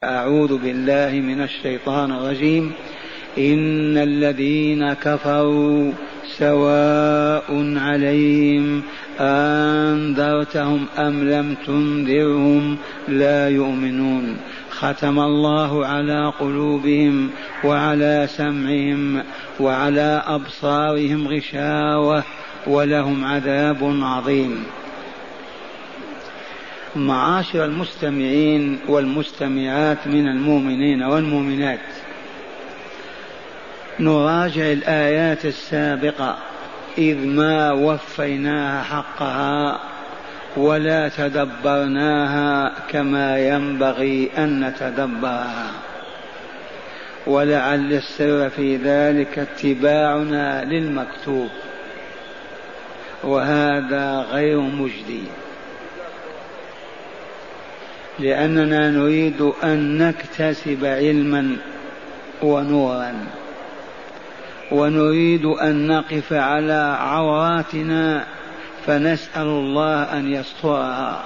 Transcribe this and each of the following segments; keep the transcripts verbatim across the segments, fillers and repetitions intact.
أعوذ بالله من الشيطان الرجيم. إن الذين كفروا سواء عليهم أنذرتهم أم لم تنذرهم لا يؤمنون. ختم الله على قلوبهم وعلى سمعهم وعلى أبصارهم غشاوة ولهم عذاب عظيم. معاشر المستمعين والمستمعات من المؤمنين والمؤمنات، نراجع الآيات السابقة إذ ما وفيناها حقها ولا تدبرناها كما ينبغي أن نتدبرها، ولعل السر في ذلك اتباعنا للمكتوب، وهذا غير مجدي، لأننا نريد أن نكتسب علما ونورا، ونريد أن نقف على عوراتنا فنسأل الله أن يسترها،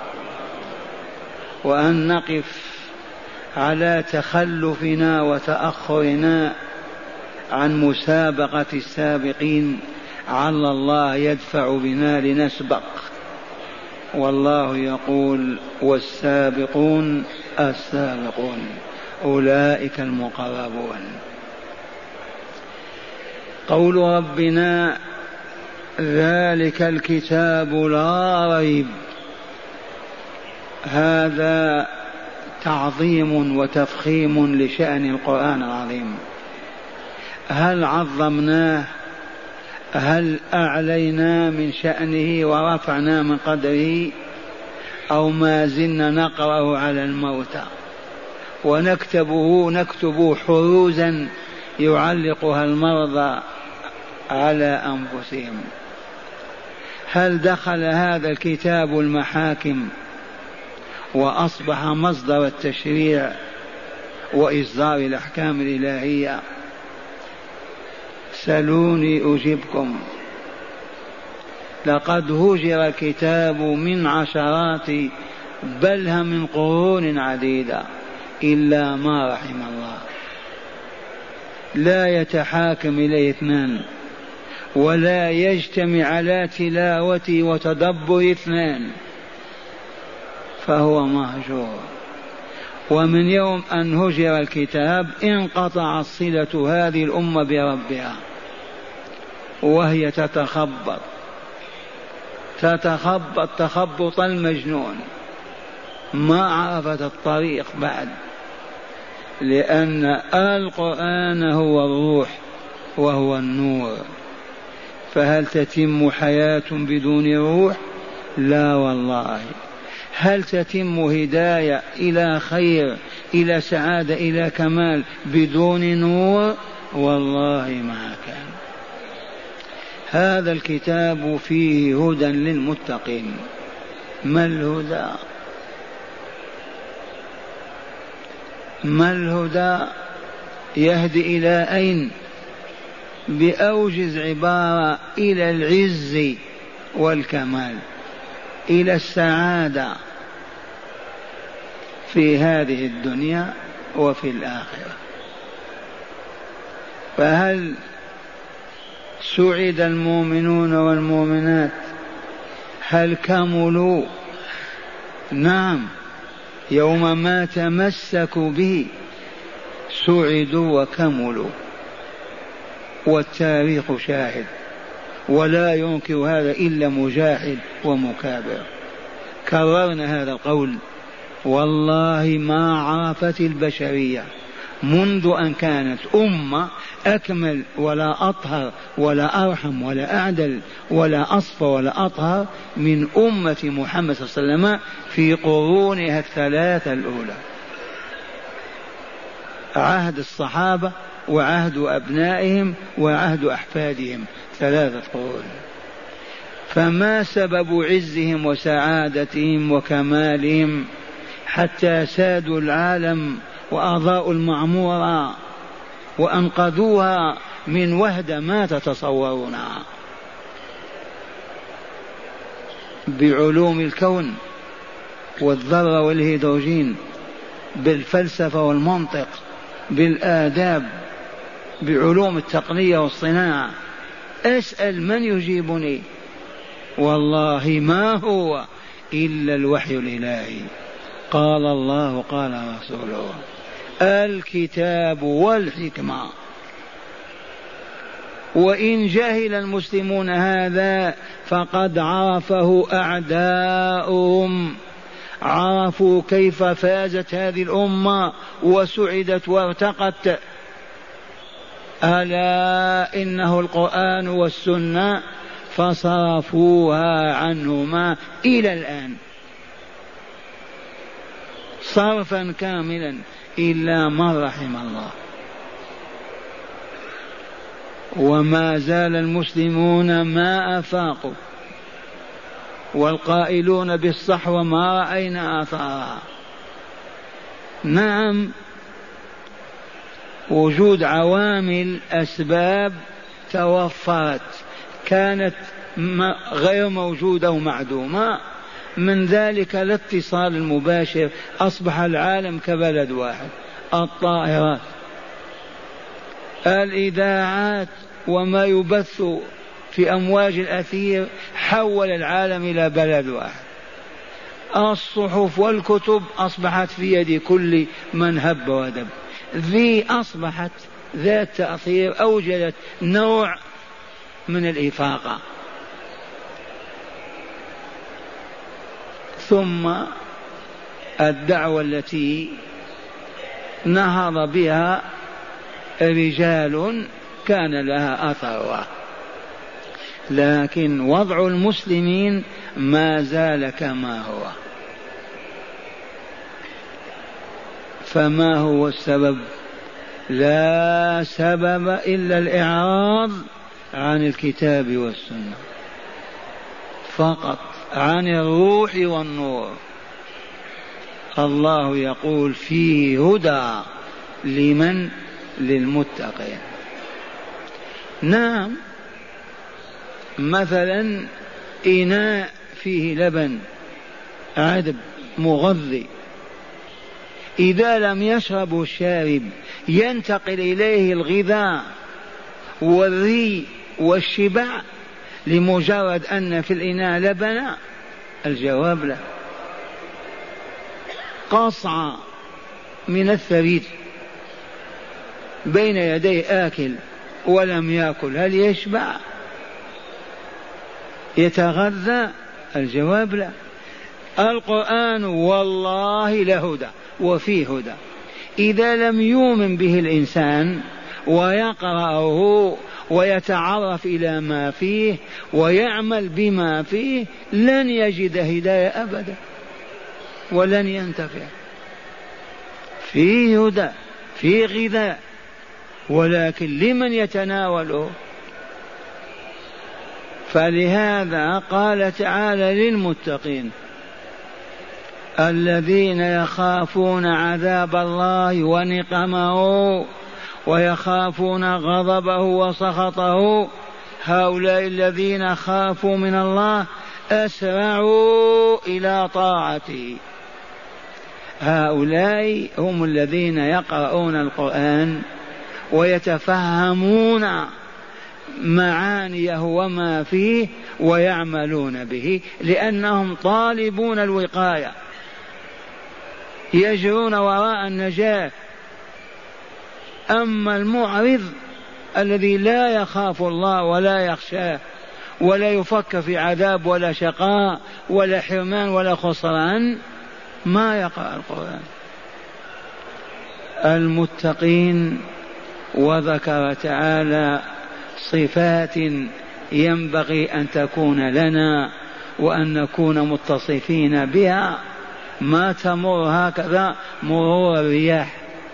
وأن نقف على تخلفنا وتأخرنا عن مسابقة السابقين، على الله يدفع بنا لنسبق. والله يقول: والسابقون السابقون أولئك المقربون. قول ربنا: ذلك الكتاب لا ريب، هذا تعظيم وتفخيم لشأن القرآن العظيم. هل عظمناه؟ هل أعلينا من شأنه ورفعنا من قدره؟ أو ما زلنا نقرأه على الموتى ونكتبه نكتب حروزا يعلقها المرضى على أنفسهم؟ هل دخل هذا الكتاب المحاكم وأصبح مصدر التشريع وإصدار الأحكام الإلهية؟ سلوني أجبكم. لقد هجر الكتاب من عشرات بل من قرون عديدة إلا ما رحم الله. لا يتحاكم إليه اثنان، ولا يجتمع على تلاوته وتدبر اثنان، فهو مهجور. ومن يوم أن هجر الكتاب انقطع صلة هذه الأمة بربها، وهي تتخبط تتخبط تخبط المجنون، ما عرفت الطريق بعد، لأن القرآن هو الروح وهو النور. فهل تتم حياة بدون روح؟ لا والله. هل تتم هداية إلى خير إلى سعادة إلى كمال بدون نور؟ والله ما كان. هذا الكتاب فيه هدى للمتقين. ما الهدى؟ ما الهدى؟ يهدي إلى أين؟ بأوجز عبارة: إلى العز والكمال، إلى السعادة في هذه الدنيا وفي الآخرة. فهل سعد المؤمنون والمؤمنات؟ هل كملوا؟ نعم، يوم ما تمسكوا به سعدوا وكملوا، والتاريخ شاهد، ولا ينكر هذا إلا مجاهد ومكابر. كررنا هذا القول، والله ما عرفت البشرية منذ أن كانت أمة أكمل ولا أطهر ولا أرحم ولا أعدل ولا أصفى ولا أطهر من أمة محمد صلى الله عليه وسلم في قرونها الثلاثة الأولى، عهد الصحابة وعهد أبنائهم وعهد أحفادهم، ثلاثة قرون. فما سبب عزهم وسعادتهم وكمالهم حتى سادوا العالم وأضاءوا المعمورة وأنقذوها من وهدة ما تتصورونها؟ بعلوم الكون والذرة والهيدروجين، بالفلسفة والمنطق، بالآداب، بعلوم التقنية والصناعة. أسأل من يجيبني؟ والله ما هو إلا الوحي الإلهي. قال الله قال رسوله، الكتاب والحكمة. وإن جهل المسلمون هذا فقد عرفه أعداؤهم، عرفوا كيف فازت هذه الأمة وسعدت وارتقت. ألا إنه القرآن والسنة، فصرفوها عنهما إلى الآن صرفا كاملا إلا من رحم الله. وما زال المسلمون ما أفاقوا، والقائلون بالصحوة ما رأينا آثارها. نعم، وجود عوامل أسباب توفرت كانت غير موجودة ومعدومة، من ذلك الاتصال المباشر، أصبح العالم كبلد واحد، الطائرات، الإذاعات، وما يبث في أمواج الأثير حول العالم إلى بلد واحد. الصحف والكتب أصبحت في يد كل من هب ودب، ذي أصبحت ذات تأثير، أوجدت نوع من الإفاقة. ثم الدعوة التي نهض بها رجال كان لها أثرها، لكن وضع المسلمين ما زال كما هو. فما هو السبب؟ لا سبب إلا الإعراض عن الكتاب والسنة فقط، عن الروح والنور. الله يقول فيه هدى لمن؟ للمتقين. نعم، مثلا إناء فيه لبن عذب مغذي، إذا لم يشرب الشارب ينتقل إليه الغذاء والري والشبع لمجرد أن في الإناء لبنا؟ الجواب لا. قصعة من الثريد بين يديه آكل ولم يأكل، هل يشبع؟ يتغذى؟ الجواب لا. القرآن والله لهدى وفيه هدى، إذا لم يؤمن به الإنسان ويقرأه ويتعرف إلى ما فيه ويعمل بما فيه لن يجد هداية أبدا ولن ينتفع. فيه هدى، فيه غذاء، ولكن لمن يتناوله؟ فلهذا قال تعالى للمتقين الذين يخافون عذاب الله ونقمه ويخافون غضبه وسخطه، هؤلاء الذين خافوا من الله أسرعوا إلى طاعته. هؤلاء هم الذين يقرؤون القرآن ويتفهمون معانيه وما فيه ويعملون به، لأنهم طالبون الوقاية، يجرون وراء النجاة. أما المعرض الذي لا يخاف الله ولا يخشاه ولا يفكر في عذاب ولا شقاء ولا حرمان ولا خسران، ما يقرأ القرآن. المتقين، وذكر تعالى صفات ينبغي أن تكون لنا وأن نكون متصفين بها، ما تمر هكذا مرور الرياح.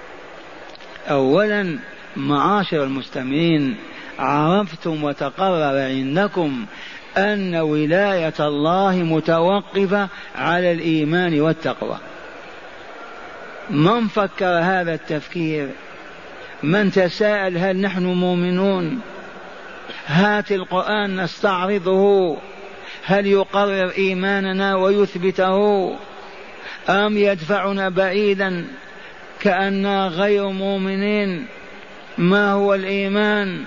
أولا معاشر المستمعين، عرفتم وتقرر عندكم أن ولاية الله متوقفة على الإيمان والتقوى. من فكر هذا التفكير؟ من تساءل هل نحن مؤمنون؟ هات القرآن نستعرضه، هل يقرر إيماننا ويثبته أم يدفعنا بعيدا كأننا غير مؤمنين. ما هو الإيمان؟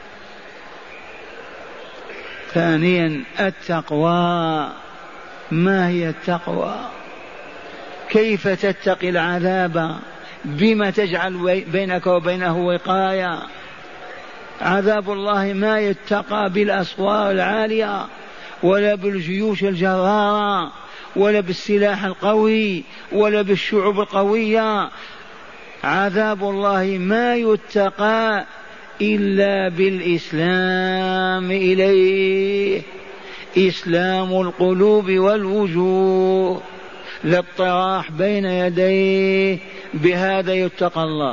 ثانيا التقوى. ما هي التقوى؟ كيف تتقي العذاب؟ بما تجعل بينك وبينه وقاية؟ عذاب الله ما يتقى بالأسوار العالية ولا بالجيوش الجرارة ولا بالسلاح القوي ولا بالشعوب القوية. عذاب الله ما يتقى إلا بالإسلام إليه، إسلام القلوب والوجوه، الاطراح بين يديه، بهذا يتقى الله.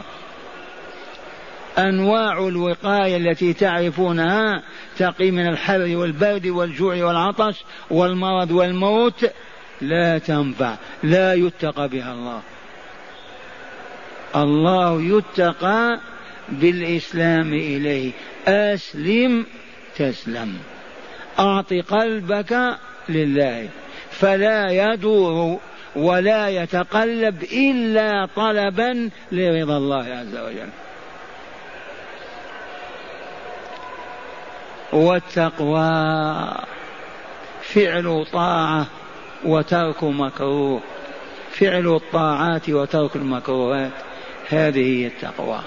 أنواع الوقاية التي تعرفونها تقي من الحر والبرد والجوع والعطش والمرض والموت لا تنفع، لا يتقى بها الله. الله يتقى بالإسلام إليه. أسلم تسلم، أعط قلبك لله، فلا يدور ولا يتقلب إلا طلبا لرضا الله عز وجل. والتقوى فعل طاعة وترك مكروه، فعل الطاعات وترك المكروهات، هذه هي التقوى،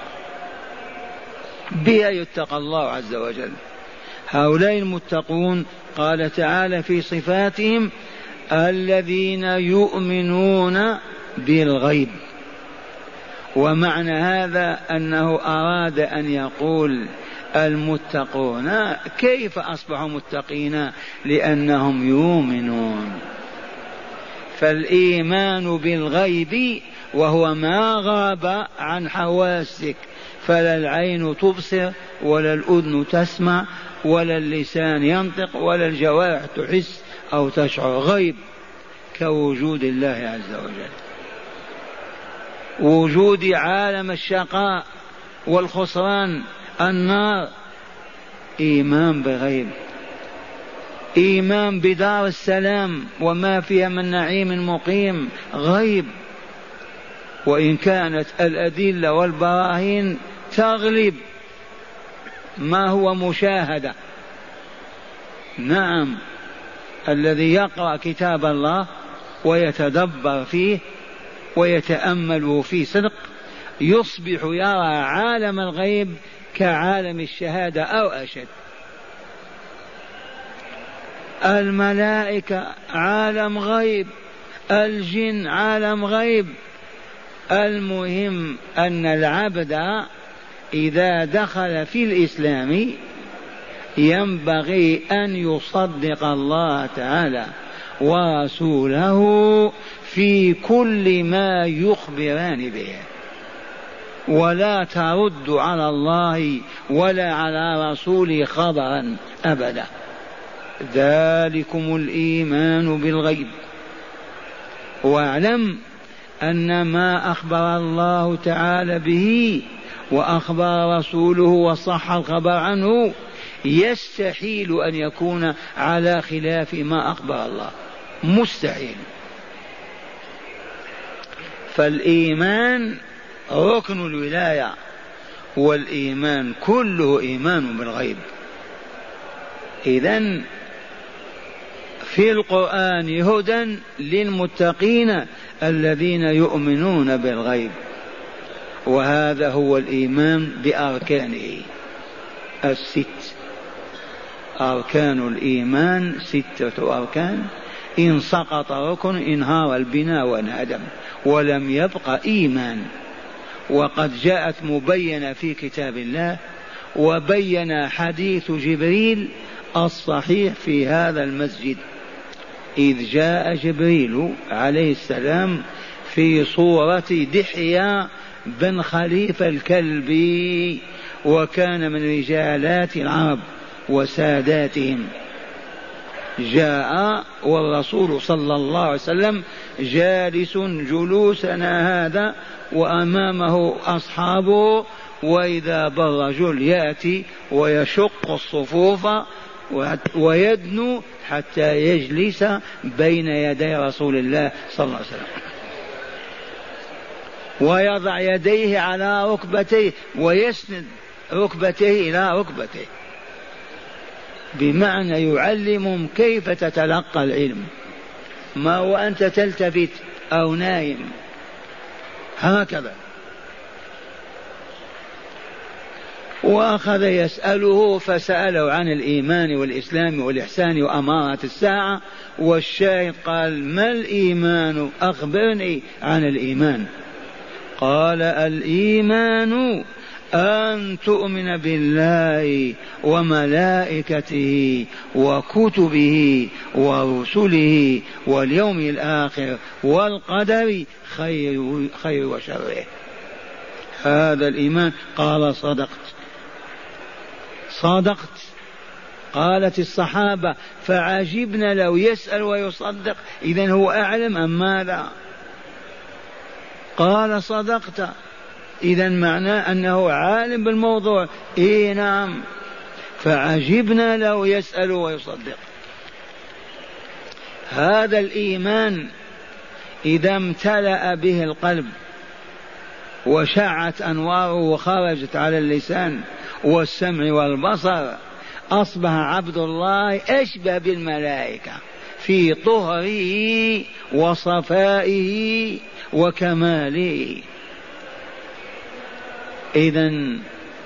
بها يتقى الله عز وجل. هؤلاء المتقون قال تعالى في صفاتهم الذين يؤمنون بالغيب. ومعنى هذا أنه أراد أن يقول المتقون كيف أصبحوا متقين؟ لأنهم يؤمنون. فالإيمان بالغيب وهو ما غاب عن حواسك، فلا العين تبصر ولا الأذن تسمع ولا اللسان ينطق ولا الجوارح تحس أو تشعر، غيب كوجود الله عز وجل، وجود عالم الشقاء والخسران النار. إيمان بغيب، إيمان بدار السلام وما فيها من نعيم مقيم، غيب. وإن كانت الأدلة والبراهين تغلب ما هو مشاهدة. نعم، الذي يقرأ كتاب الله ويتدبر فيه ويتأمل فيه صدق يصبح يرى عالم الغيب كعالم الشهادة أو أشد. الملائكة عالم غيب، الجن عالم غيب. المهم أن العبد إذا دخل في الإسلام ينبغي أن يصدق الله تعالى ورسوله في كل ما يخبران به، ولا ترد على الله ولا على رسوله خبرا أبدا. ذلكم الإيمان بالغيب. واعلم أن ما أخبر الله تعالى به وأخبر رسوله وصح الخبر عنه يستحيل أن يكون على خلاف ما أخبر الله، مستحيل. فالإيمان ركن الولاية، والإيمان كله إيمان بالغيب. إذن في القرآن هدى للمتقين الذين يؤمنون بالغيب، وهذا هو الإيمان بأركانه الست. أركان الإيمان ستة أركان، إن سقط ركن انهار البناء وانهدم ولم يبق إيمان. وقد جاءت مبينة في كتاب الله، وبين حديث جبريل الصحيح في هذا المسجد إذ جاء جبريل عليه السلام في صورة دحية بن خليفة الكلبي، وكان من رجالات العرب وساداتهم. جاء والرسول صلى الله عليه وسلم جالس جلوسنا هذا وأمامه أصحابه، وإذا بالرجل يأتي ويشق الصفوف ويدنو حتى يجلس بين يدي رسول الله صلى الله عليه وسلم. ويضع يديه على ركبتيه ويسند ركبتيه إلى ركبتيه، بمعنى يعلمهم كيف تتلقى العلم، ما هو أنت تلتفت أو نايم، هكذا. وأخذ يسأله فسأله عن الإيمان والإسلام والإحسان وأمارة الساعة، والشاهد قال: ما الإيمان؟ أخبرني عن الإيمان. قال: الإيمان أن تؤمن بالله وملائكته وكتبه ورسله واليوم الآخر والقدر خير, خير وشره. هذا الإيمان. قال: صدقت صدقت. قالت الصحابة: فعجبنا لو يسأل ويصدق، إذن هو أعلم أم ماذا؟ قال: صدقت، إذن معناه أنه عالم بالموضوع. إيه نعم، فعجبنا لو يسأل ويصدق. هذا الإيمان إذا امتلأ به القلب وشعت أنواره وخرجت على اللسان والسمع والبصر، أصبح عبد الله أشبه بالملائكة في طهره وصفائه وكماله. إذن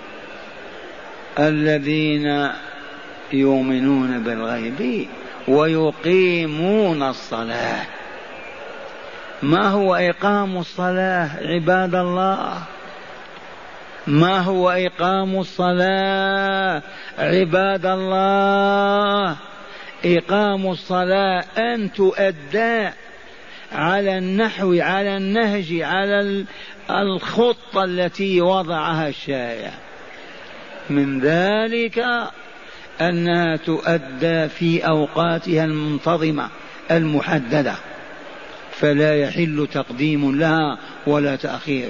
الذين يؤمنون بالغيب ويقيمون الصلاة. ما هو إقام الصلاة عباد الله؟ ما هو إقام الصلاة عباد الله؟ إقام الصلاة أن تؤدى على النحو، على النهج، على الخطة التي وضعها الشارع. من ذلك أنها تؤدى في أوقاتها المنتظمة المحددة، فلا يحل تقديم لها ولا تأخير.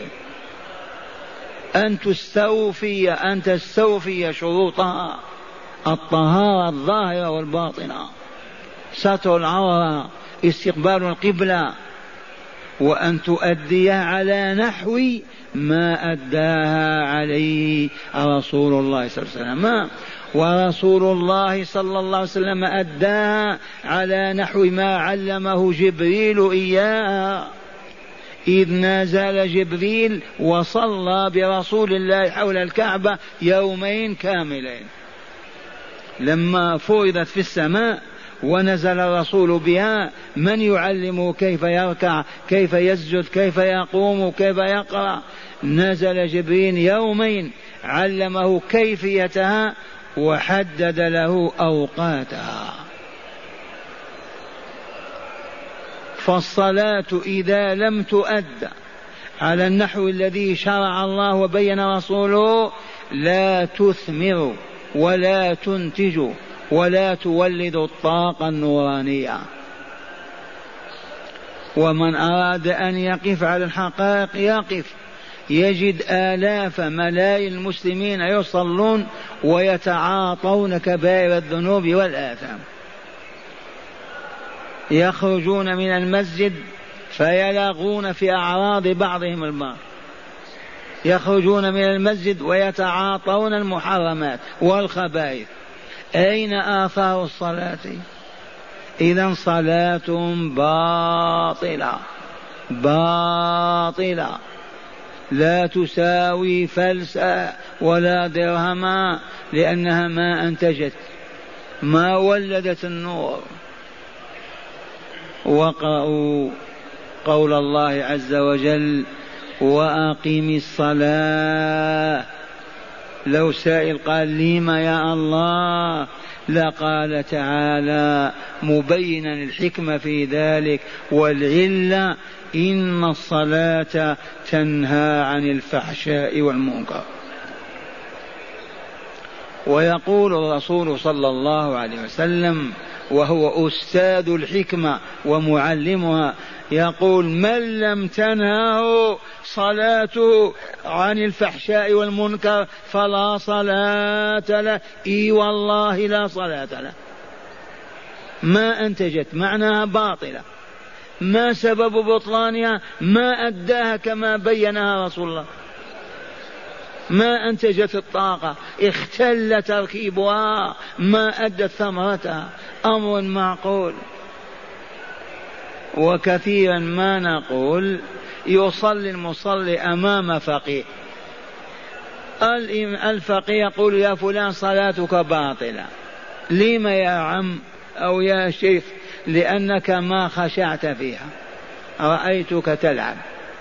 أن تستوفي أن تستوفي شروطها: الطهارة الظاهرة والباطنة، ستر العورة، استقبال القبلة، وأن تؤديها على نحو ما أداها عليه رسول الله صلى الله عليه وسلم. ورسول الله صلى الله عليه وسلم أداها على نحو ما علمه جبريل إياها، إذ نزل جبريل وصلى برسول الله حول الكعبة يومين كاملين. لما فرضت في السماء ونزل الرسول بها، من يعلمه كيف يركع، كيف يسجد، كيف يقوم، كيف يقرأ؟ نزل جبريل يومين علمه كيفيتها وحدد له أوقاتها. فالصلاة إذا لم تؤد على النحو الذي شرع الله وبين رسوله لا تثمر ولا تنتج ولا تولد الطاقة النورانية. ومن أراد أن يقف على الحقائق يقف، يجد آلاف ملايين المسلمين يصلون ويتعاطون كبائر الذنوب والآثام، يخرجون من المسجد فيلغون في أعراض بعضهم البعض، يخرجون من المسجد ويتعاطون المحرمات والخبائث. أين آثار الصلاة؟ إذن صلاة باطلة باطلة لا تساوي فلسا ولا درهما، لأنها ما أنتجت، ما ولدت النور. وقرأوا قول الله عز وجل: وأقم الصلاة. لو سائل قال: لما يا الله؟ لقال تعالى مبينا الحكمة في ذلك والعلة: إن الصلاة تنهى عن الفحشاء والمنكر. ويقول الرسول صلى الله عليه وسلم وهو أستاذ الحكمة ومعلمها، يقول: من لم تنهه صلاته عن الفحشاء والمنكر فلا صلاة له. إي والله لا صلاة له، ما أنتجت، معناها باطلة. ما سبب بطلانها؟ ما أداها كما بينها رسول الله، ما أنتجت الطاقة، اختل تركيبها، ما أدت ثمرتها. أمر معقول. وكثيرا ما نقول يصلي المصلي أمام فقيه، الفقيه يقول يا فلان صلاتك باطلة. لما يا عم أو يا شيخ؟ لأنك ما خشعت فيها، رأيتك تلعب.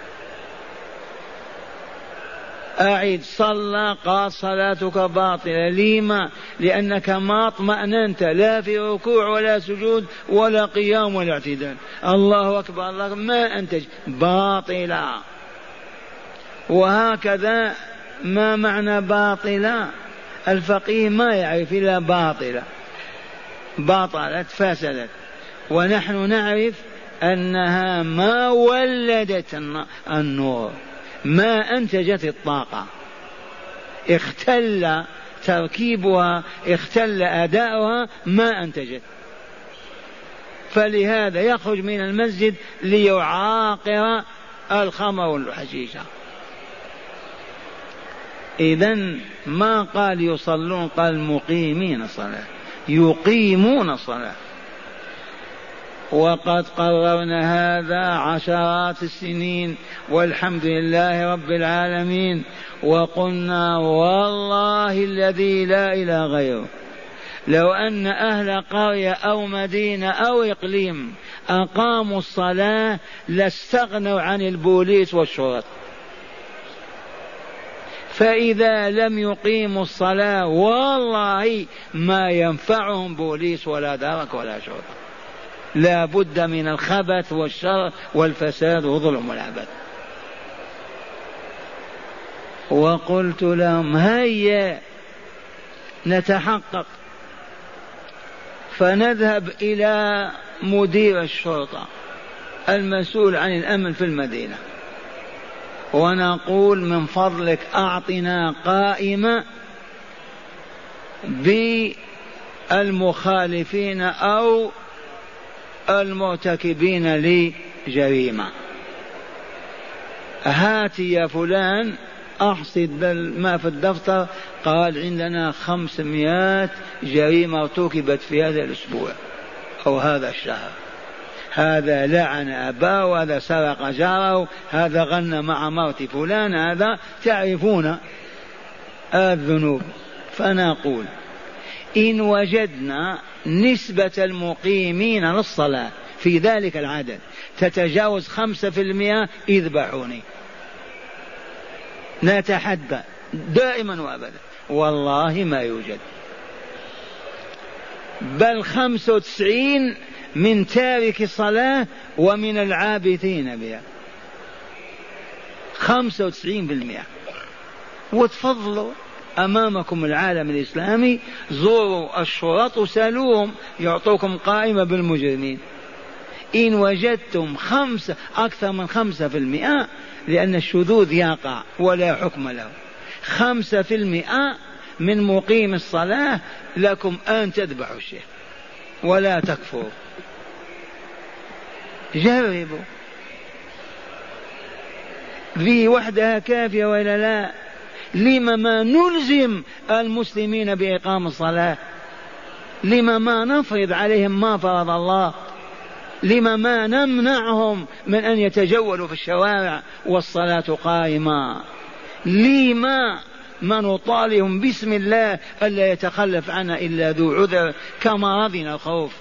أعد، صلى، قال صلاتك باطلة. لما؟ لأنك ما اطمأننت لا في ركوع ولا سجود ولا قيام ولا اعتدال. الله أكبر، الله ما أنتج، باطلة. وهكذا ما معنى باطلة؟ الفقيه ما يعرف إلا باطلة، باطلت فسدت. ونحن نعرف أنها ما ولدت النور، ما أنتجت الطاقة، اختل تركيبها، اختل أداؤها، ما أنتجت. فلهذا يخرج من المسجد ليعاقر الخمر والحشيشة. إذن ما قال يصلون، قال مقيمين الصلاة، يقيمون الصلاة. وقد قررنا هذا عشرات السنين والحمد لله رب العالمين. وقلنا والله الذي لا إله غيره لو أن أهل قرية أو مدينة أو إقليم أقاموا الصلاة لاستغنوا عن البوليس والشرطة. فإذا لم يقيموا الصلاة والله ما ينفعهم بوليس ولا درك ولا شرطة. لا بد من الخبث والشر والفساد والظلم والعبث. وقلت لهم هيا نتحقق، فنذهب إلى مدير الشرطة المسؤول عن الأمن في المدينة ونقول من فضلك أعطنا قائمة بالمخالفين أو المرتكبين لجريمة. هات يا فلان أحصد ما في الدفتر. قال عندنا خمسمائة جريمة ارتكبت في هذا الأسبوع أو هذا الشهر. هذا لعن أباه، وهذا سرق جاره، هذا غنى مع مرت فلان، هذا تعرفون الذنوب. فنقول إن وجدنا نسبة المقيمين للصلاة في ذلك العدد تتجاوز خمسة في المئة اذبحوني. نتحدى دائما وأبدا، والله ما يوجد. بل خمسة وتسعين من تارك الصلاة ومن العابثين بها، خمسة وتسعين بالمئة. وتفضلوا أمامكم العالم الإسلامي، زوروا الشرط وسألوهم يعطوكم قائمة بالمجرمين. إن وجدتم خمسة أكثر من خمسة في المئة، لأن الشذوذ يقع ولا حكم له، خمسة في المئة من مقيم الصلاة لكم أن تذبحوا الشيخ ولا تكفروا. جربوا، ذي وحدها كافية ولا لا؟ لما ما نلزم المسلمين بإقام الصلاة؟ لما ما نفرض عليهم ما فرض الله؟ لما ما نمنعهم من أن يتجولوا في الشوارع والصلاة قائمة؟ لما ما نطالهم باسم الله ألا يتخلف عنا إلا ذو عذر كمرضنا الخوف؟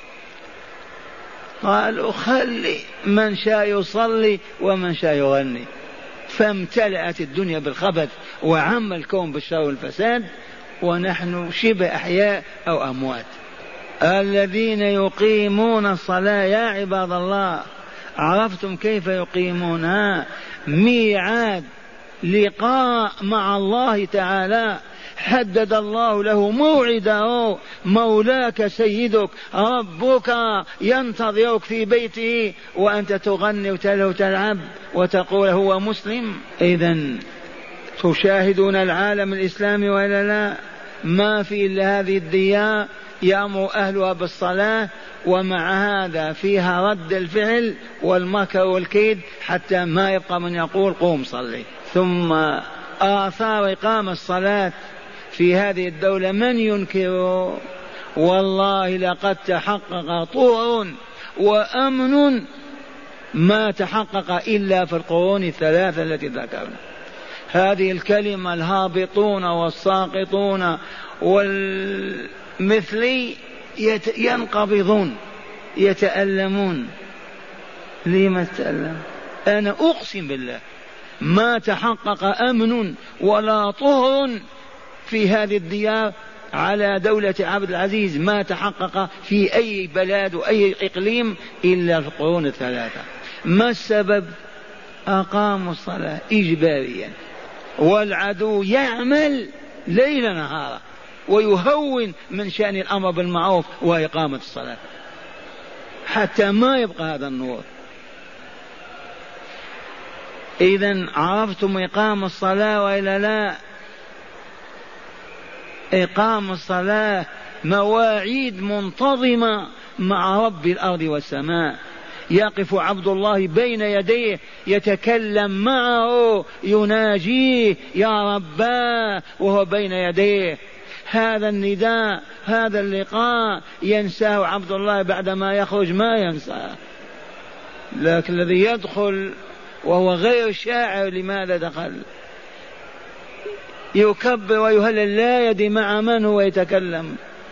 قالوا خلي من شاء يصلي ومن شاء يغني. فامتلأت الدنيا بالخبث وعم الكون بالشر والفساد، ونحن شبه أحياء أو أموات. الذين يقيمون الصلاة يا عباد الله، عرفتم كيف يقيمونها؟ ميعاد لقاء مع الله تعالى، حدد الله له موعده. مولاك سيدك ربك ينتظرك في بيته وأنت تغني وتلعب وتقول هو مسلم. إذن تشاهدون العالم الإسلامي ولا لا؟ ما في إلا هذه الديار يأمر أهلها بالصلاة، ومع هذا فيها رد الفعل والمكر والكيد حتى ما يبقى من يقول قوم صلي. ثم آثار إقامة الصلاة في هذه الدولة من ينكر؟ والله لقد تحقق طهر وأمن ما تحقق إلا في القرون الثلاثة التي ذكرنا. هذه الكلمة الهابطون والساقطون والمثلي ينقبضون يتألمون. لما تتألم؟ أنا أقسم بالله ما تحقق أمن ولا طهر في هذه الديار على دولة عبد العزيز ما تحقق في أي بلاد وأي إقليم إلا في القرون الثلاثة. ما السبب؟ أقاموا الصلاة إجباريا، والعدو يعمل ليل نهارا ويهون من شأن الأمر بالمعروف وإقامة الصلاة حتى ما يبقى هذا النور. إذن عرفتم إقام الصلاة وإلا لا؟ إقام الصلاة مواعيد منتظمة مع رب الأرض والسماء. يقف عبد الله بين يديه يتكلم معه يناجيه يا رباه وهو بين يديه. هذا النداء هذا اللقاء ينساه عبد الله بعدما يخرج ما ينساه، لكن الذي يدخل وهو غير شاعر لماذا دخل يكبر ويهلل لا يدري مع من هو يتكلم،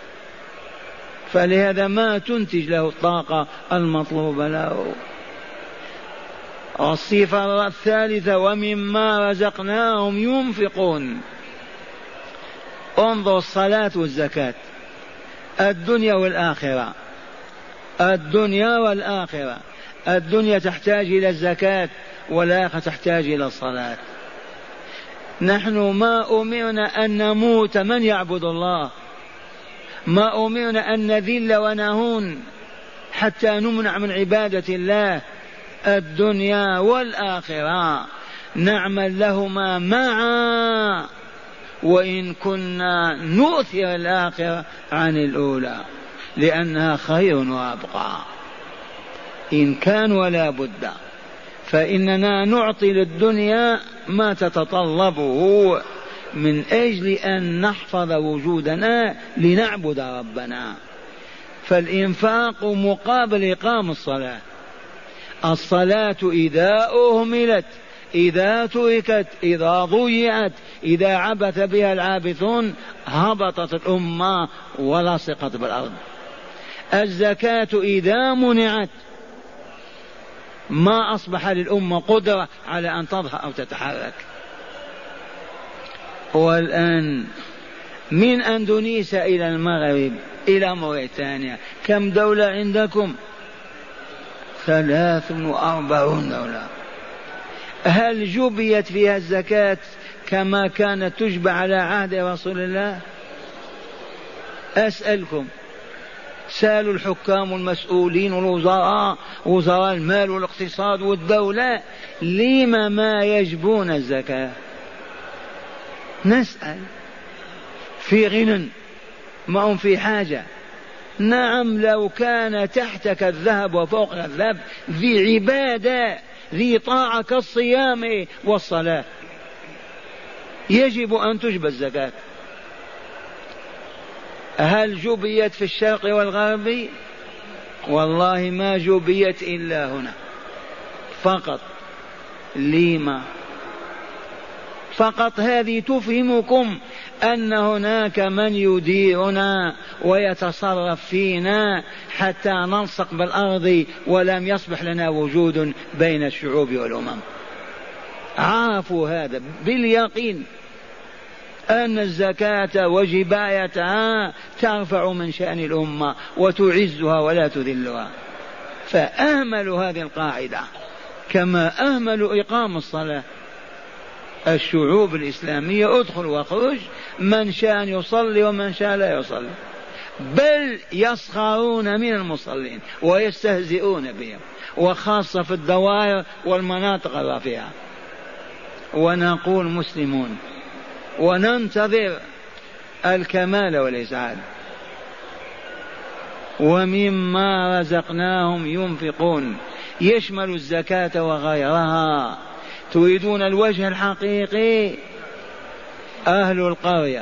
فلهذا ما تنتج له الطاقة المطلوبة له. الصفة الثالثة ومما رزقناهم ينفقون. انظر الصلاة والزكاة، الدنيا والآخرة، الدنيا والآخرة. الدنيا تحتاج إلى الزكاة والآخرة تحتاج إلى الصلاة. نحن ما أمرنا أن نموت من يعبد الله، ما أمرنا أن نذل ونهون حتى نمنع من عبادة الله. الدنيا والآخرة نعمل لهما معا، وإن كنا نؤثر الآخرة عن الأولى لأنها خير وأبقى إن كان ولا بد. فإننا نعطي للدنيا ما تتطلبه من أجل أن نحفظ وجودنا لنعبد ربنا. فالإنفاق مقابل إقام الصلاة. الصلاة إذا أهملت، إذا تركت، إذا ضيعت، إذا عبث بها العابثون هبطت الأمة ولصقت بالأرض. الزكاة إذا منعت ما أصبح للأمة قدرة على أن تظهر أو تتحرك. والآن من أندونيسيا إلى المغرب إلى موريتانيا كم دولة عندكم؟ ثلاث وأربعون دولة. هل جبيت فيها الزكاة كما كانت تجبى على عهد رسول الله؟ أسألكم، سالوا الحكام والمسؤولين والوزراء وزراء المال والاقتصاد والدولة لما ما يجبون الزكاة؟ نسأل. في غنى ما هم في حاجة. نعم لو كان تحتك الذهب وفوقك الذهب ذي عبادة ذي طاعة كالصيام والصلاة يجب أن تجب الزكاة. هل جبيت في الشرق والغرب؟ والله ما جبيت إلا هنا فقط. لما؟ فقط هذه تفهمكم أن هناك من يديرنا ويتصرف فينا حتى نلصق بالأرض ولم يصبح لنا وجود بين الشعوب والأمم. عرفوا هذا باليقين أن الزكاة وجبايتها ترفع من شأن الأمة وتعزها ولا تذلها، فأهملوا هذه القاعدة كما أهملوا إقام الصلاة. الشعوب الإسلامية ادخل واخرج، من شاء يصلي ومن شاء لا يصلي، بل يسخرون من المصلين ويستهزئون بهم، وخاصة في الدوائر والمناطق الرفيعة. ونقول مسلمون وننتظر الكمال والإسعاد. ومما رزقناهم ينفقون يشمل الزكاة وغيرها. تريدون الوجه الحقيقي؟ أهل القرية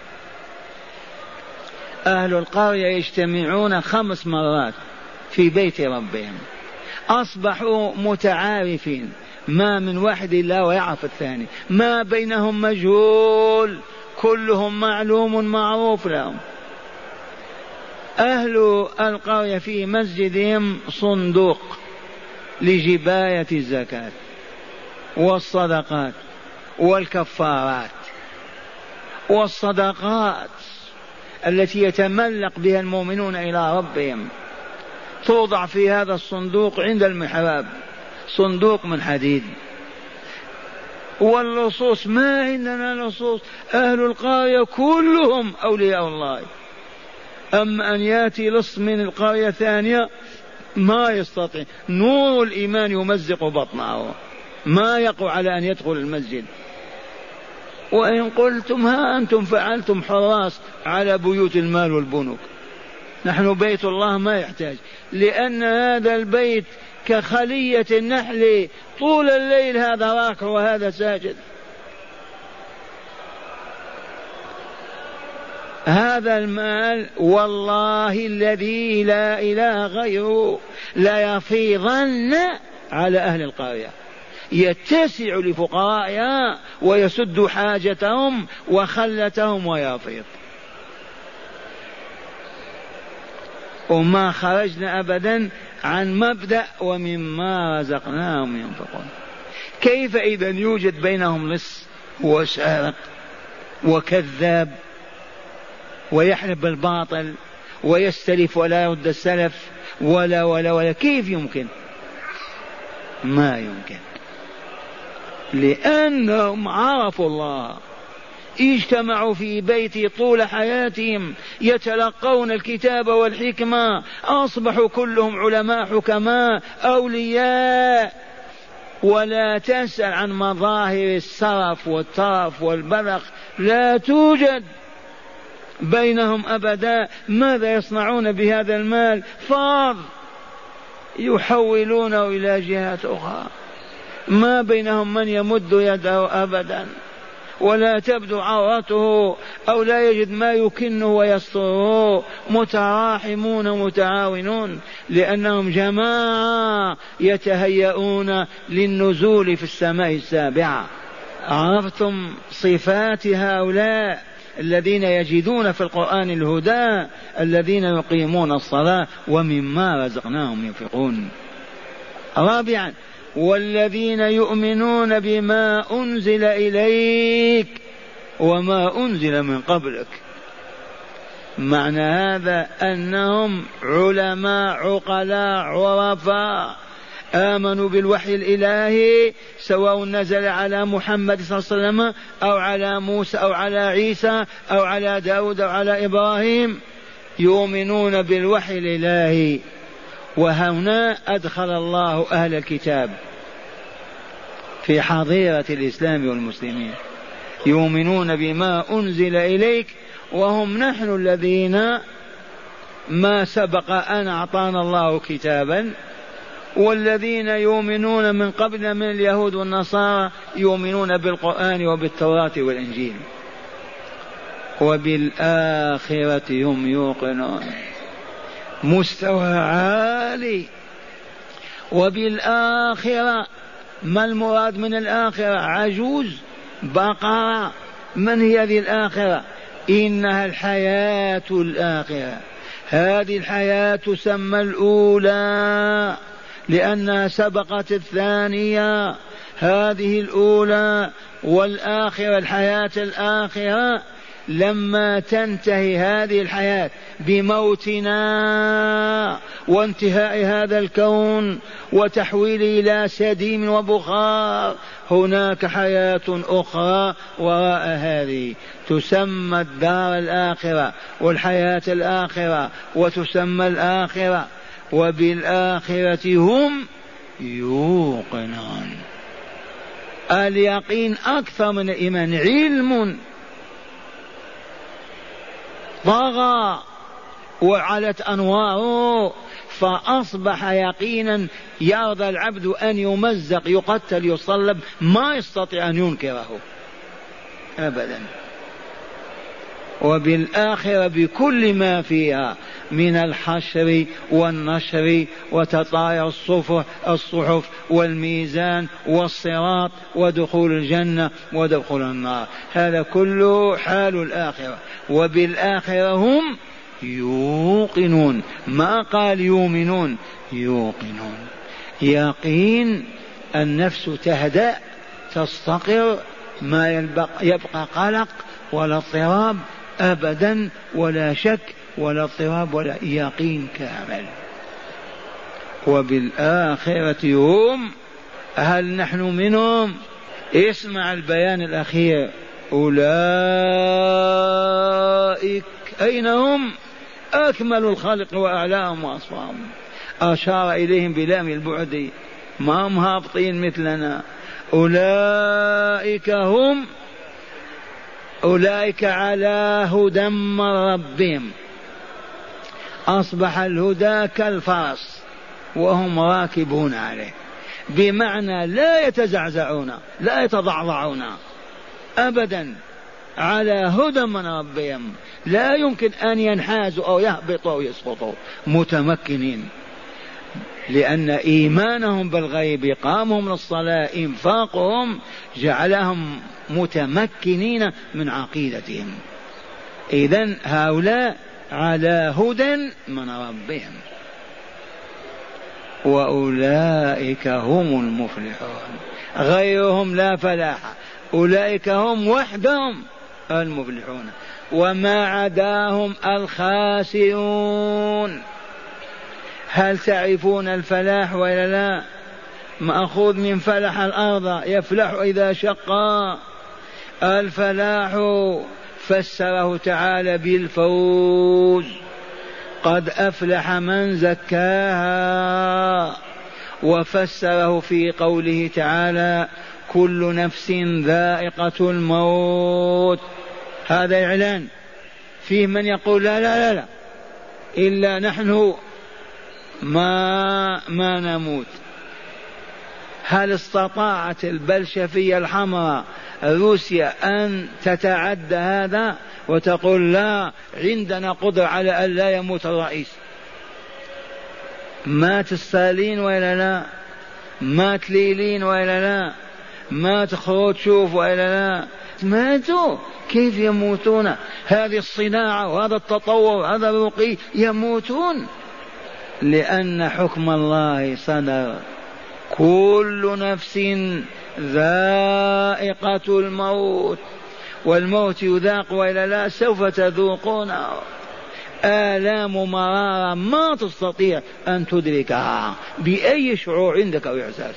أهل القرية يجتمعون خمس مرات في بيت ربهم، أصبحوا متعارفين، ما من واحد إلا ويعرف الثاني، ما بينهم مجهول، كلهم معلوم معروف لهم. أهل القرية في مسجدهم صندوق لجباية الزكاة والصدقات والكفارات والصدقات التي يتملق بها المؤمنون إلى ربهم، توضع في هذا الصندوق عند المحراب، صندوق من حديد. واللصوص ما عندنا لصوص، أهل القرية كلهم أولياء الله. أما أن يأتي لص من القرية الثانية ما يستطيع، نور الإيمان يمزق بطنه، ما يقع على أن يدخل المسجد. وإن قلتم ها أنتم فعلتم حراس على بيوت المال والبنوك، نحن بيت الله ما يحتاج، لأن هذا البيت كخلية النحل، طول الليل هذا راكع وهذا ساجد. هذا المال والله الذي لا إله غيره لا يفيضن على أهل القرية، يتسع لفقرائها ويسد حاجتهم وخلتهم ويفيض. وما خرجنا أبدا عن مبدأ ومما رزقناهم ينفقون. كيف إذا يوجد بينهم لص وسارق وكذاب ويحلف بالباطل ويستلف ولا يرد السلف ولا ولا ولا، كيف يمكن؟ ما يمكن، لأنهم عرفوا الله، اجتمعوا في بيتي طول حياتهم يتلقون الكتاب والحكمة، أصبحوا كلهم علماء حكماء أولياء. ولا تسأل عن مظاهر السرف والطرف والبذخ، لا توجد بينهم أبدا. ماذا يصنعون بهذا المال؟ فاض يحولونه إلى جهات أخرى، ما بينهم من يمد يده أبدا، ولا تبدو عورته أو لا يجد ما يكنه ويستره. متراحمون متعاونون، لأنهم جماعة يتهيئون للنزول في السماء السابعة. عرفتم صفات هؤلاء الذين يجدون في القرآن الهدى، الذين يقيمون الصلاة ومما رزقناهم ينفقون. رابعا والذين يؤمنون بما أنزل إليك وما أنزل من قبلك. معنى هذا أنهم علماء عقلاء عرفاء، آمنوا بالوحي الإلهي سواء نزل على محمد صلى الله عليه وسلم أو على موسى أو على عيسى أو على داود أو على إبراهيم، يؤمنون بالوحي الإلهي. وهنا أدخل الله أهل الكتاب في حظيرة الإسلام والمسلمين، يؤمنون بما أنزل إليك، وهم نحن الذين ما سبق أن أعطانا الله كتابا، والذين يؤمنون من قبل من اليهود والنصارى يؤمنون بالقرآن وبالتوراة والإنجيل، وبالآخرة هم يوقنون. مستوى عالي. وبالآخرة ما المراد من الآخرة؟ عجوز؟ بقرة؟ من هي هذه الآخرة؟ إنها الحياة الآخرة. هذه الحياة تسمى الأولى لأنها سبقت الثانية. هذه الأولى والآخرة، الحياة الآخرة لما تنتهي هذه الحياة بموتنا وانتهاء هذا الكون وتحويله إلى سديم وبخار، هناك حياة أخرى وراء هذه تسمى الدار الآخرة والحياة الآخرة وتسمى الآخرة. وبالآخرة هم يوقنون. اليقين أكثر من الإيمان، علم طغى وعلت أنواره، فأصبح يقينا يرضى العبد أن يمزق يقتل يصلب، ما يستطيع أن ينكره أبدا. وبالآخرة بكل ما فيها من الحشر والنشر وتطاير الصحف والميزان والصراط ودخول الجنة ودخول النار، هذا كله حال الآخرة. وبالآخرة هم يوقنون، ما قال يؤمنون، يوقنون. يقين النفس تهدأ تستقر، ما يبقى, يبقى قلق ولا اضطراب أبدا، ولا شك ولا اضطراب ولا يقين كامل. وبالآخرة هم، هل نحن منهم؟ اسمع البيان الأخير، أولئك أين هم؟ أكمل الخلق وأعلاهم وأصفاهم، أشار إليهم بلام البعد، ما هم هابطين مثلنا. أولئك هم، أولئك على هدى من ربهم، أصبح الهدى كالفرس وهم راكبون عليه، بمعنى لا يتزعزعون لا يتضعضعون أبدا، على هدى من ربهم، لا يمكن أن ينحازوا أو يهبطوا أو يسقطوا، متمكنين، لأن إيمانهم بالغيب، قامهم للصلاة، إنفاقهم جعلهم متمكنين من عقيدتهم. إذن هؤلاء على هدى من ربهم، وأولئك هم المفلحون، غيرهم لا فلاح، أولئك هم وحدهم المفلحون، وما عداهم الخاسرون. هل تعرفون الفلاح ولا لا؟ مأخوذ من فلح الأرض، يفلح إذا شقا. الفلاح فسره تعالى بالفوز، قد أفلح من زكاها، وفسره في قوله تعالى كل نفس ذائقة الموت. هذا إعلان، فيه من يقول لا لا لا, لا إلا نحن ما ما نموت. هل استطاعت البلشفية الحمراء روسيا أن تتعدى هذا وتقول لا عندنا قدرة على أن لا يموت الرئيس؟ مات ستالين ولا لا؟ مات ليلين ولا لا؟ مات خروتشوف ولا لا؟ ماتوا. كيف يموتون؟ هذه الصناعة وهذا التطور وهذا الرقي يموتون، لأن حكم الله صدر، كل نفس ذائقة الموت، والموت يذاق وإلا لا؟ سوف تذوقون آلام مرارة ما تستطيع أن تدركها بأي شعور عندك أو إحساس.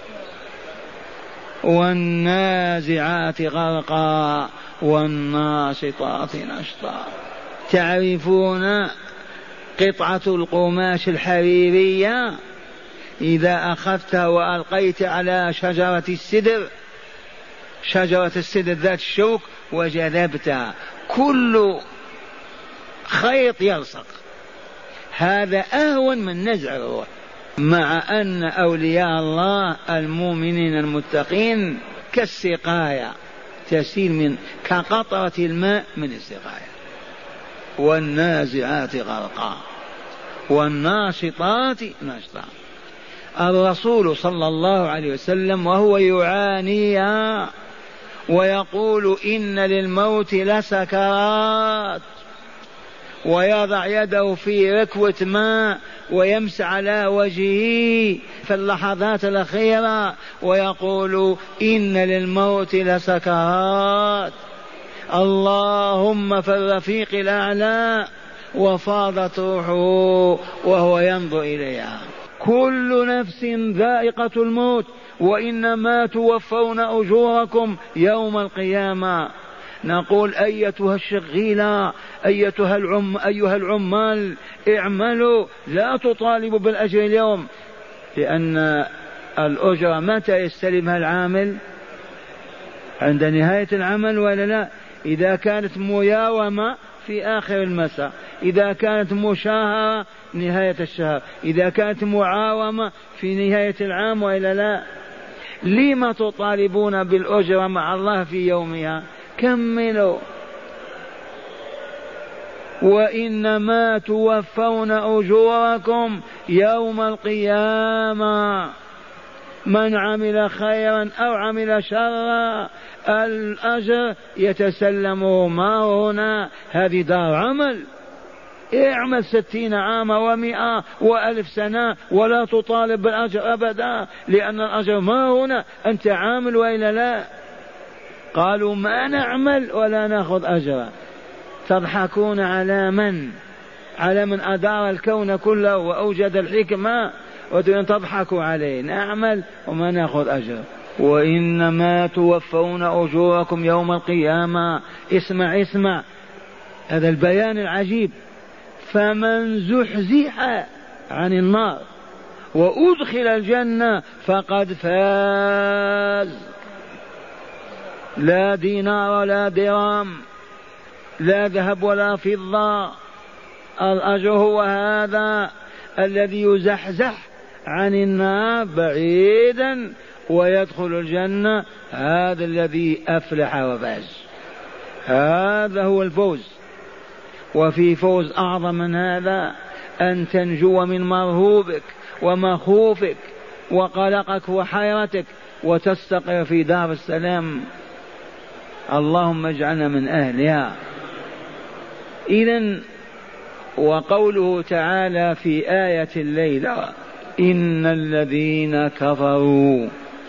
والنازعات غرقا والناشطات نشطا. تعرفون قطعة القماش الحريرية إذا أخذتها وألقيت على شجرة السدر، شجرة السدر ذات الشوك، وجذبتها، كل خيط يلصق، هذا أهون من نزع الروح. مع أن أولياء الله المؤمنين المتقين كالسقاية، تسيل من كقطرة الماء من السقاية. والنازعات غرقا والناشطات نشطا. الرسول صلى الله عليه وسلم وهو يعانيها ويقول إن للموت لسكرات، ويضع يده في ركوة ماء ويمسح على وجهه في اللحظات الأخيرة ويقول إن للموت لسكرات، اللهم في الرفيق الأعلى، وفاضت روحه وهو ينظر إليها. كل نفس ذائقة الموت وإنما توفون أجوركم يوم القيامة. نقول أيتها الشغيلة، أيتها العم أيها العمال اعملوا، لا تطالبوا بالأجر اليوم، لأن الأجرة متى يستلمها العامل؟ عند نهاية العمل ولا لا؟ إذا كانت مياومة في آخر المساء، إذا كانت مشاهرة نهاية الشهر، إذا كانت معاومة في نهاية العام وإلا لا. لما تطالبون بالأجر مع الله في يومها؟ كملوا. وإنما توفون أجوركم يوم القيامة، من عمل خيرا أو عمل شرا الأجر يتسلمه ما هنا. هذه دار عمل، اعمل ستين عاما ومئة وألف سنة ولا تطالب بالأجر أبدا، لأن الأجر ما هنا، أنت عامل وإلا لا. قالوا ما نعمل ولا نأخذ أجرا. تضحكون على من؟ على من أدار الكون كله وأوجد الحكمة وتضحكوا عليه. نعمل وما نأخذ أجر. وإنما توفون أجوركم يوم القيامة. اسمع اسمع هذا البيان العجيب. فمن زحزح عن النار وأدخل الجنة فقد فاز. لا دينار ولا درهم، لا ذهب ولا فضة، الأجر هو هذا الذي يزحزح عن النار بعيدا ويدخل الجنة، هذا الذي أفلح وفاز. هذا هو الفوز. وفي فوز أعظم من هذا أن تنجو من مرهوبك ومخوفك وقلقك وحيرتك وتستقر في دار السلام. اللهم اجعلنا من أهلها. إذن وقوله تعالى في آية الليلة إن الذين كفروا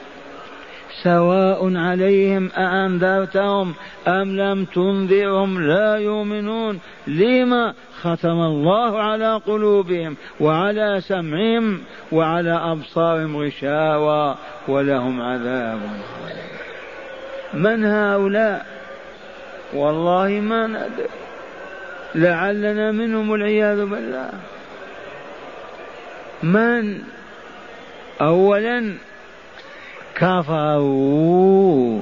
سواء عليهم أأنذرتهم أم لم تنذرهم لا يؤمنون. لما؟ ختم الله على قلوبهم وعلى سمعهم وعلى أبصارهم غشاوة ولهم عذاب. من هؤلاء؟ والله ما ندري، لعلنا منهم والعياذ بالله. من؟ أولا كفروا،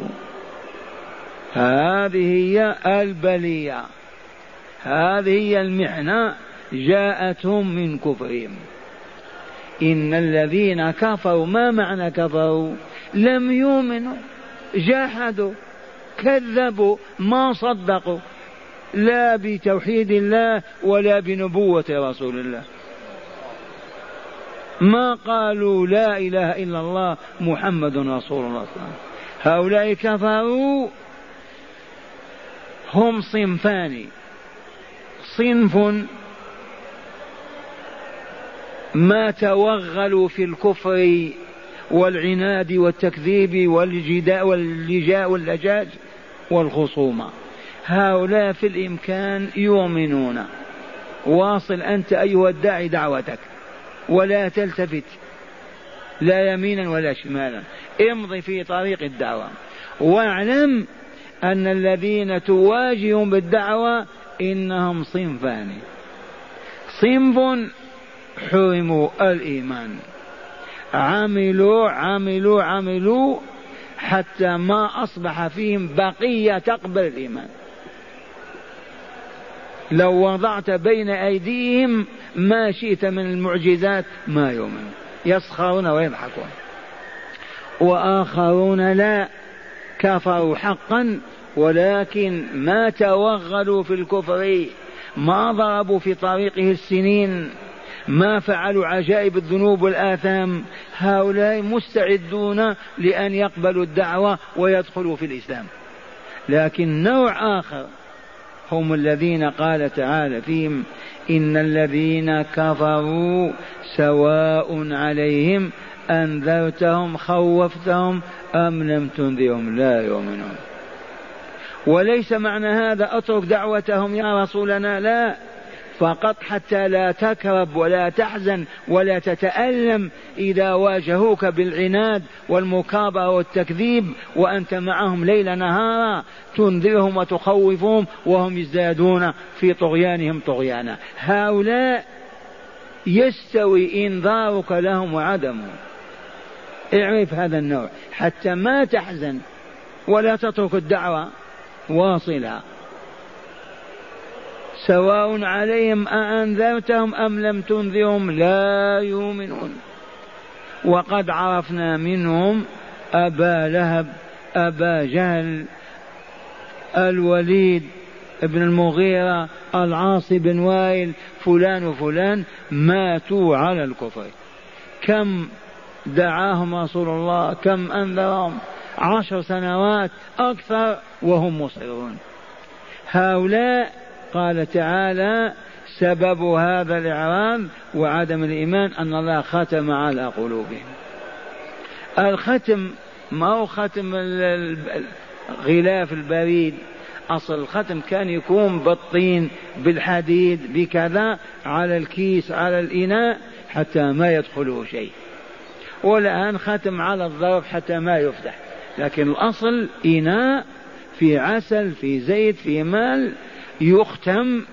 هذه هي البلية، هذه هي المحنة جاءتهم من كفرهم. إن الذين كفروا، ما معنى كفروا؟ لم يؤمنوا، جاحدوا، كذبوا، ما صدقوا لا بتوحيد الله ولا بنبوة رسول الله، ما قالوا لا إله إلا الله محمد رسول الله صلى الله عليه وسلم. هؤلاء كفروا. هم صنفان: صنف ما توغلوا في الكفر والعناد والتكذيب والجداء واللجاء واللجاج والخصومة، هؤلاء في الإمكان يؤمنون. واصل أنت أيها الداعي دعوتك ولا تلتفت لا يمينا ولا شمالا، امضي في طريق الدعوة، واعلم أن الذين تواجههم بالدعوة إنهم صنفان: صنف حرموا الإيمان، عملوا عملوا عملوا حتى ما أصبح فيهم بقية تقبل الإيمان، لو وضعت بين أيديهم ما شئت من المعجزات ما يؤمن، يسخرون ويضحكون. وآخرون لا، كفروا حقا ولكن ما توغلوا في الكفر، ما ضربوا في طريقه السنين، ما فعلوا عجائب الذنوب والآثام. هؤلاء مستعدون لأن يقبلوا الدعوة ويدخلوا في الإسلام. لكن نوع آخر هم الذين قال تعالى فيهم إن الذين كفروا سواء عليهم أنذرتهم خوفتهم أم لم تنذرهم لا يؤمنون. وليس معنى هذا أترك دعوتهم يا رسولنا، لا، فقط حتى لا تكرب ولا تحزن ولا تتألم إذا واجهوك بالعناد والمكابرة والتكذيب وأنت معهم ليل نهارا تنذرهم وتخوفهم وهم يزدادون في طغيانهم طغيانا. هؤلاء يستوي إنذارك لهم وعدمهم. اعرف هذا النوع حتى ما تحزن ولا تترك الدعوة واصلها. سواء عليهم أأنذرتهم أم لم تنذرهم لا يؤمنون. وقد عرفنا منهم أبا لهب، أبا جهل، الوليد ابن المغيرة، العاص بن وائل، فلان وفلان ماتوا على الكفر. كم دعاهم رسول الله، كم أنذرهم، عشر سنوات أكثر وهم مصرون. هؤلاء قال تعالى سبب هذا الإعراض وعدم الإيمان أن الله ختم على قلوبهم. الختم ما هو ختم غلاف البريد، أصل الختم كان يكون بالطين بالحديد بكذا على الكيس على الإناء حتى ما يدخله شيء، والآن ختم على الظرف حتى ما يفتح. لكن الأصل إناء في عسل في زيت في مال يختم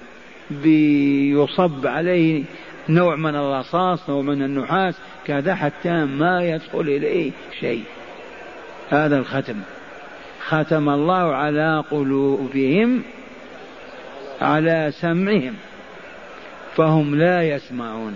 بيصب عليه نوع من الرصاص نوع من النحاس كذا حتى ما يدخل إليه شيء. هذا الختم. ختم الله على قلوبهم على سمعهم فهم لا يسمعون.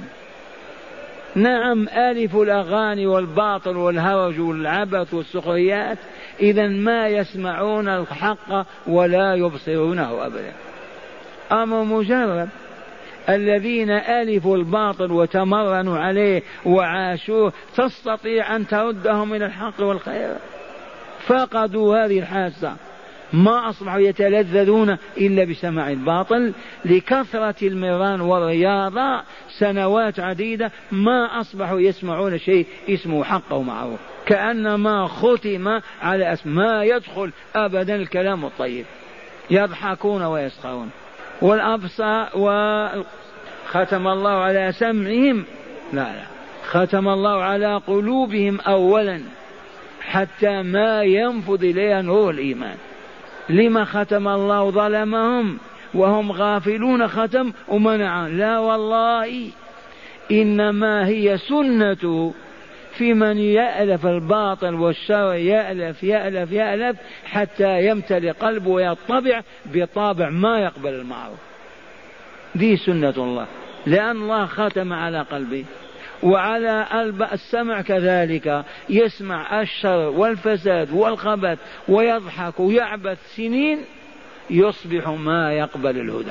نعم آلف الأغاني والباطل والهرج والعبث والسخريات، إذا ما يسمعون الحق ولا يبصرونه أبدا. أمر مجرد. الذين ألفوا الباطل وتمرنوا عليه وعاشوه تستطيع أن تردهم إلى الحق والخير؟ فقدوا هذه الحاسة، ما أصبحوا يتلذذون إلا بسماع الباطل. لكثرة المران والرياضة سنوات عديدة ما أصبحوا يسمعون شيء اسمه حق ومعروف، كأنما ختم على اسم ما يدخل أبدا الكلام الطيب، يضحكون ويسخرون. والأبصار وختم الله على سمعهم، لا لا ختم الله على قلوبهم أولا حتى ما ينفذ إليها نور الإيمان. لما ختم الله ظلمهم وهم غافلون ختم ومنع؟ لا والله، إنما هي سنة في من يألف الباطل والشر، يألف يألف يألف حتى يمتلئ قلبه ويطبع بطابع ما يقبل المعروف. دي سنة الله، لأن الله ختم على قلبه. وعلى السمع كذلك، يسمع الشر والفساد والخبث ويضحك ويعبث سنين يصبح ما يقبل الهدى.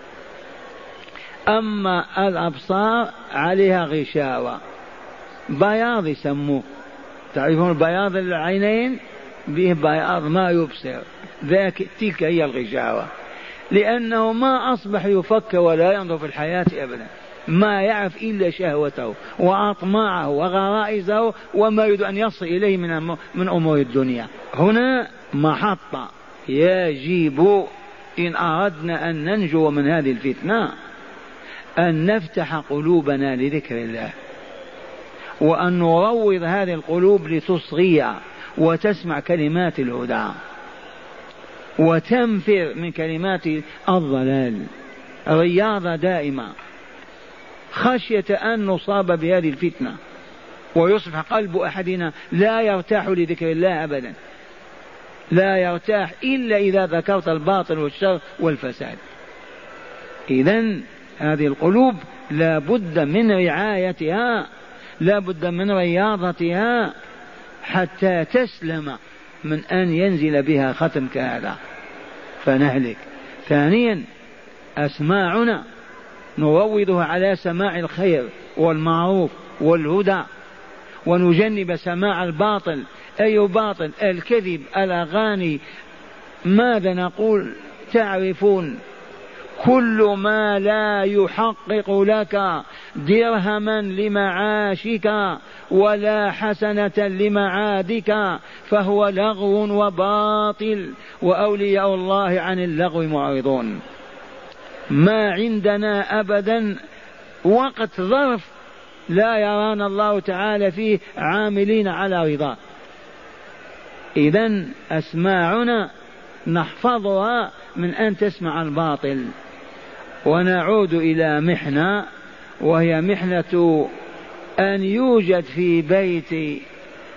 أما الأبصار عليها غشاوة، بياض يسموه، تعرفون بياض العينين به بياض ما يبصر، ذاك تلك هي الغشاوة، لأنه ما أصبح يفكر ولا ينظر في الحياة أبدا، ما يعرف إلا شهوته وأطماعه وغرائزه وما يريد أن يصل إليه من من أمور الدنيا. هنا محطة يجب إن أردنا أن ننجو من هذه الفتنة أن نفتح قلوبنا لذكر الله، وأن نروض هذه القلوب لتصغي وتسمع كلمات الهدى وتنفر من كلمات الضلال. رياضة دائمة خشية أن نصاب بهذه الفتنة ويصبح قلب أحدنا لا يرتاح لذكر الله أبدا، لا يرتاح إلا إذا ذكرت الباطل والشر والفساد. إذن هذه القلوب لا بد من رعايتها، لا بد من رياضتها حتى تسلم من أن ينزل بها ختم كهذا فنهلك. ثانيا أسماعنا نروضها على سماع الخير والمعروف والهدى، ونجنب سماع الباطل. أي باطل؟ الكذب، الأغاني. ماذا نقول؟ تعرفون كل ما لا يحقق لك درهما لمعاشك ولا حسنة لمعادك فهو لغو وباطل، وأولياء الله عن اللغو معرضون. ما عندنا أبدا وقت ظرف لا يرانا الله تعالى فيه عاملين على رضاه. إذن أسماعنا نحفظها من أن تسمع الباطل. ونعود إلى محنة، وهي محنة أن يوجد في بيت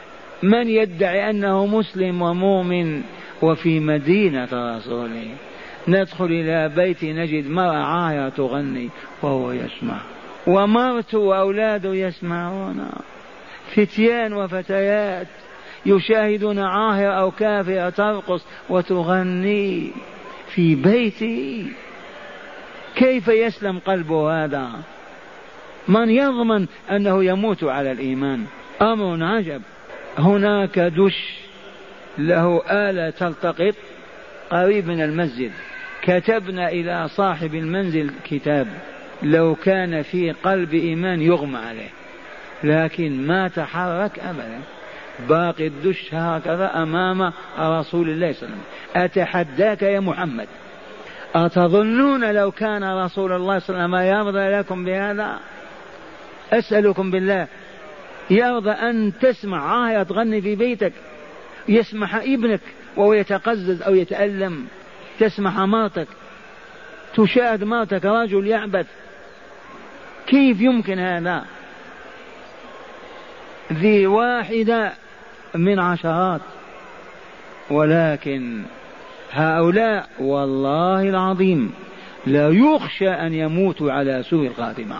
من يدعي أنه مسلم ومؤمن وفي مدينة رسوله ندخل إلى بيت نجد مرأة عاهرة تغني وهو يسمع، ومرت وأولاده يسمعون، فتيان وفتيات يشاهدون عاهرة أو كافرة ترقص وتغني في بيته. كيف يسلم قلبه هذا؟ من يضمن أنه يموت على الإيمان؟ أمر عجب. هناك دش له آلة تلتقط قريب من المسجد، كتبنا إلى صاحب المنزل كتاب لو كان في قلب إيمان يغمى عليه، لكن ما تحرك أبدا، باقي الدش هكذا أمام رسول الله صلى الله عليه وسلم. أتحداك يا محمد، أتظنون لو كان رسول الله صلى الله عليه وسلم يرضى لكم بهذا؟ أسألكم بالله، يرضى أن تسمع عاهرة تغني في بيتك؟ يسمح ابنك وهو يتقزز أو يتألم، تسمح مرتك، تشاهد مرتك رجل يعبث، كيف يمكن هذا؟ ذي واحدة من عشرات. ولكن هؤلاء والله العظيم لا يخشى أن يموتوا على سوء الخاتمة.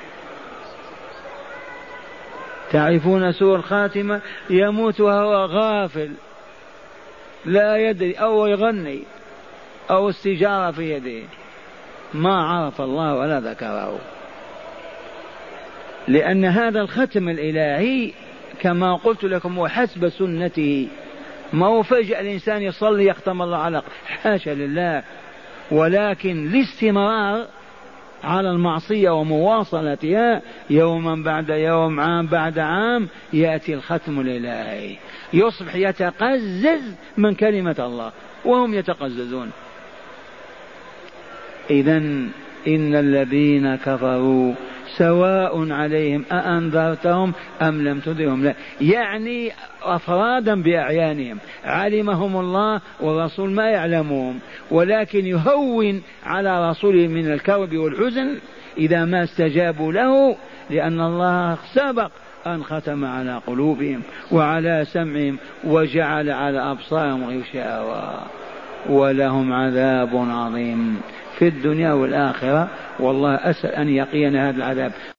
تعرفون سوء الخاتمة؟ يموت وهو غافل لا يدري، أو يغني، أو السجارة في يده، ما عرف الله ولا ذكره. لأن هذا الختم الإلهي كما قلت لكم وحسب سنته، ما هو فجأة الإنسان يصلي يختم الله على، حاشا لله، ولكن الاستمرار على المعصية ومواصلتها يوما بعد يوم، عام بعد عام، يأتي الختم الإلهي، يصبح يتقزز من كلمة الله وهم يتقززون. إذن إن الذين كفروا سواء عليهم أأنذرتهم أم لم تنذرهم لا، يعني أفرادا بأعيانهم، علمهم الله والرسول ما يعلمهم، ولكن يهون على رسوله من الكرب والحزن إذا ما استجابوا له، لأن الله سبق أن ختم على قلوبهم وعلى سمعهم وجعل على أبصارهم غشاوة، ولهم عذاب عظيم في الدنيا والآخرة. والله أسأل أن يقينا هذا العذاب.